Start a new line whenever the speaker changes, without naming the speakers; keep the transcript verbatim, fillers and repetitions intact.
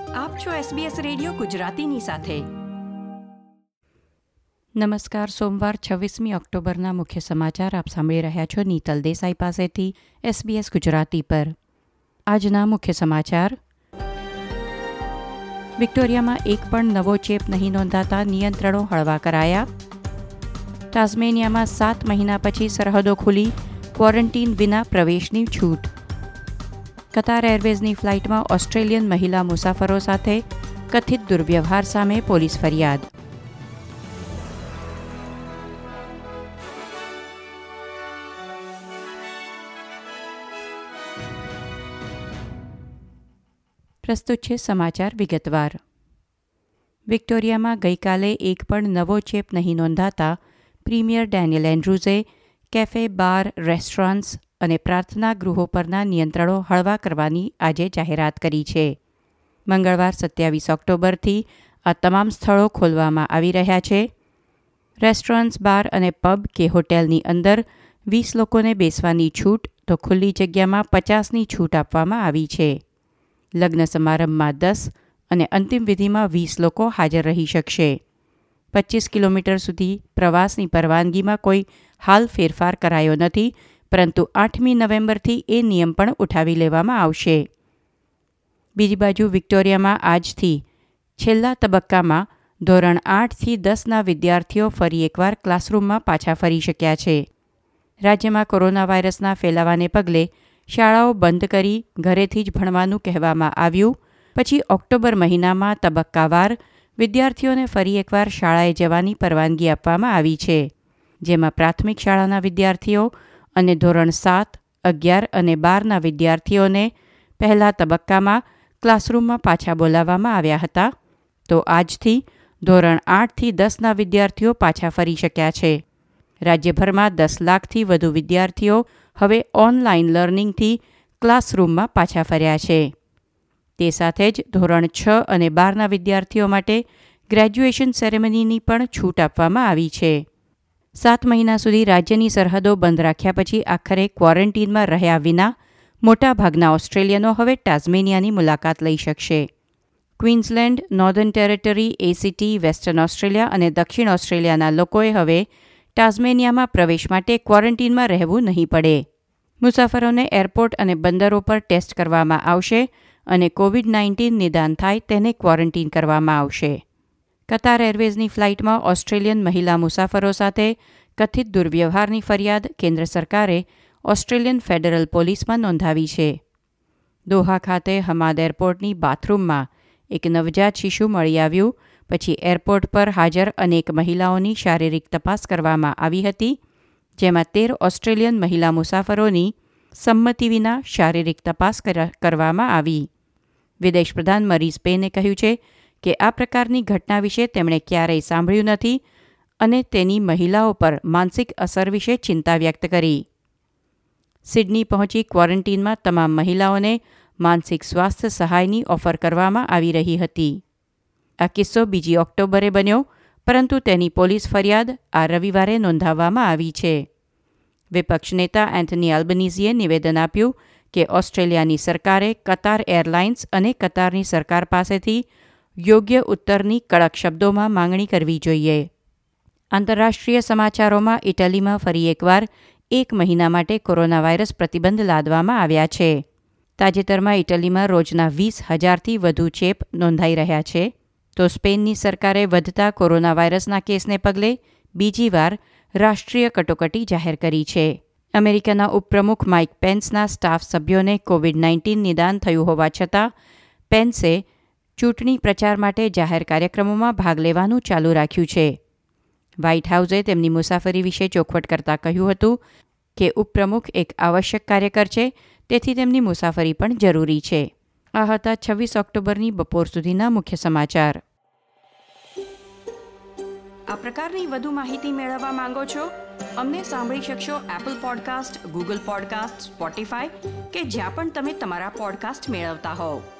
આપ છો SBS radio ગુજરાતીની સાથે.
નમસ્કાર. સોમવાર છવ્વીસમી ઓક્ટોબરના મુખ્ય સમાચાર આપ સાંભળી રહ્યા છો નીતલ દેસાઈ પાસેથી એસબીએસ ગુજરાતી પર. આજના મુખ્ય સમાચાર: વિક્ટોરિયામાં એક પણ નવો ચેપ નહીં નોંધાતા નિયંત્રણો હળવા કરાયા. ટાસ્મેનિયામાં સાત મહિના પછી સરહદો ખુલી, ક્વોરન્ટીન વિના પ્રવેશની છૂટ. કતાર એરવેઝની ફ્લાઇટમાં ઓસ્ટ્રેલિયન મહિલા મુસાફરો સાથે કથિત દુર્વ્યવહાર સામે પોલીસ ફરિયાદ. પ્રસ્તુત છે સમાચાર વિગતવાર. વિક્ટોરિયામાં ગઈકાલે એક પણ નવો ચેપ નહીં નોંધાતા પ્રીમિયર ડેનિયલ એન્ડ્રુઝે કેફે, બાર, રેસ્ટોરન્ટ્સ અને પ્રાર્થના ગૃહો પરના નિયંત્રણો હળવા કરવાની આજે જાહેરાત કરી છે. મંગળવાર સત્યાવીસ ઓક્ટોબરથી આ તમામ સ્થળો ખોલવામાં આવી રહ્યા છે. રેસ્ટોરન્ટ્સ, બાર અને પબ કે હોટેલની અંદર વીસ લોકોને બેસવાની છૂટ તો ખુલ્લી જગ્યામાં પચાસની છૂટ આપવામાં આવી છે. લગ્ન સમારંભમાં દસ અને અંતિમ વિધિમાં વીસ લોકો હાજર રહી શકશે. પચીસ કિલોમીટર સુધી પ્રવાસની પરવાનગીમાં કોઈ હાલ ફેરફાર કરાયો નથી, પરંતુ આઠમી નવેમ્બરથી એ નિયમ પણ ઉઠાવી લેવામાં આવશે. બીજી બાજુ વિક્ટોરિયામાં આજથી છેલ્લા તબક્કામાં ધોરણ આઠથી દસના વિદ્યાર્થીઓ ફરી એકવાર ક્લાસરૂમમાં પાછા ફરી શક્યા છે. રાજ્યમાં કોરોના વાયરસના ફેલાવાને પગલે શાળાઓ બંધ કરી ઘરેથી જ ભણવાનું કહેવામાં આવ્યું. પછી ઓક્ટોબર મહિનામાં તબક્કાવાર વિદ્યાર્થીઓને ફરી એકવાર શાળાએ જવાની પરવાનગી આપવામાં આવી છે, જેમાં પ્રાથમિક શાળાના વિદ્યાર્થીઓ અને ધોરણ સાત, અગિયાર અને બારના વિદ્યાર્થીઓને પહેલા તબક્કામાં ક્લાસરૂમમાં પાછા બોલાવવામાં આવ્યા હતા, તો આજથી ધોરણ આઠથી દસના વિદ્યાર્થીઓ પાછા ફરી શક્યા છે. રાજ્યભરમાં દસ લાખથી વધુ વિદ્યાર્થીઓ હવે ઓનલાઈન લર્નિંગથી ક્લાસરૂમમાં પાછા ફર્યા છે. તે સાથે જ ધોરણ છ અને બારના વિદ્યાર્થીઓ માટે ગ્રેજ્યુએશન સેરેમનીની પણ છૂટ આપવામાં આવી છે. સાત મહિના સુધી રાજ્યની સરહદો બંધ રાખ્યા પછી આખરે ક્વોરન્ટીનમાં રહ્યા વિના મોટાભાગના ઓસ્ટ્રેલિયનો હવે ટાસ્મેનિયાની મુલાકાત લઈ શકશે. Queensland, Northern Territory, ACT, Western Australia અને દક્ષિણ ઓસ્ટ્રેલિયાના લોકોએ હવે ટાસ્મેનિયામાં પ્રવેશ માટે ક્વોરન્ટીનમાં રહેવું નહીં પડે. મુસાફરોને એરપોર્ટ અને બંદરો પર ટેસ્ટ કરવામાં આવશે અને કોવિડ નાઇન્ટીન નિદાન થાય તેને ક્વોરન્ટીન કરવામાં આવશે. કતાર એરવેઝની ફ્લાઇટમાં ઓસ્ટ્રેલિયન મહિલા મુસાફરો સાથે કથિત દુર્વ્યવહારની ફરિયાદ કેન્દ્ર સરકારે ઓસ્ટ્રેલિયન ફેડરલ પોલીસમાં નોંધાવી છે. દોહા ખાતે હમાદ એરપોર્ટની બાથરૂમમાં એક નવજાત શિશુ મળી આવ્યું પછી એરપોર્ટ પર હાજર અનેક મહિલાઓની શારીરિક તપાસ કરવામાં આવી હતી, જેમાં તેર ઓસ્ટ્રેલિયન મહિલા મુસાફરોની સંમતિ વિના શારીરિક તપાસ કરવામાં આવી. વિદેશ પ્રધાન મરીઝ પેને કહ્યું છે કે આ પ્રકારની ઘટના વિશે તેમણે ક્યારેય સાંભળ્યું નથી અને તેની મહિલાઓ પર માનસિક અસર વિશે ચિંતા વ્યક્ત કરી. સિડની પહોંચી ક્વોરન્ટીનમાં તમામ મહિલાઓને માનસિક સ્વાસ્થ્ય સહાયની ઓફર કરવામાં આવી રહી હતી. આ કિસ્સો બીજી ઓક્ટોબરે બન્યો, પરંતુ તેની પોલીસ ફરિયાદ આ રવિવારે નોંધાવવામાં આવી છે. વિપક્ષ નેતા એન્થની આલ્બનીઝીએ નિવેદન આપ્યું કે ઓસ્ટ્રેલિયાની સરકારે કતાર એરલાઇન્સ અને કતારની સરકાર પાસેથી યોગ્ય ઉત્તરની કડક શબ્દોમાં માંગણી કરવી જોઈએ. આંતરરાષ્ટ્રીય સમાચારોમાં ઇટલીમાં ફરી એકવાર એક મહિના માટે કોરોના વાયરસ પ્રતિબંધ લાદવામાં આવ્યા છે. તાજેતરમાં ઇટલીમાં રોજના વીસ હજારથી વધુ ચેપ નોંધાઈ રહ્યા છે, તો સ્પેનની સરકારે વધતા કોરોના વાયરસના કેસને પગલે બીજી વાર રાષ્ટ્રીય કટોકટી જાહેર કરી છે. અમેરિકાના ઉપપ્રમુખ માઇક પેન્સના સ્ટાફ સભ્યોને કોવિડ નાઇન્ટીન નિદાન થયું હોવા છતાં પેન્સે ચૂંટણી પ્રચાર માટે જાહેર કાર્યક્રમોમાં ભાગ લેવાનું ચાલુ રાખ્યું છે. વ્હાઇટ હાઉસે તેમની મુસાફરી વિશે ચોખવટ કરતાં કહ્યું હતું કે ઉપપ્રમુખ એક આવશ્યક કાર્યકર છે, તેથી તેમની મુસાફરી પણ જરૂરી છે. આ હતા છવ્વીસ ઓક્ટોબરની બપોર સુધીના મુખ્ય સમાચાર.
આ પ્રકારની વધુ માહિતી મેળવવા માંગો છો? અમને સાંભળી શકશો Apple podcast, Google podcast, Spotify કે જ્યાં પણ તમે તમારા પોડકાસ્ટ મેળવતા હોવ.